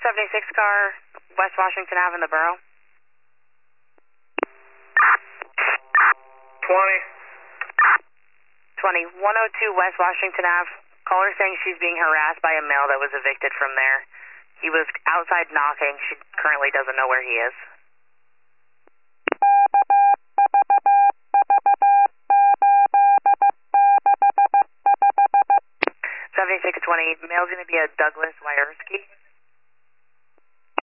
76 car, West Washington Ave in the borough. 20, 102 West Washington Ave. Caller saying she's being harassed by a male that was evicted from there. He was outside knocking. She currently doesn't know where he is. 7620, male's going to be a Douglas Wierski.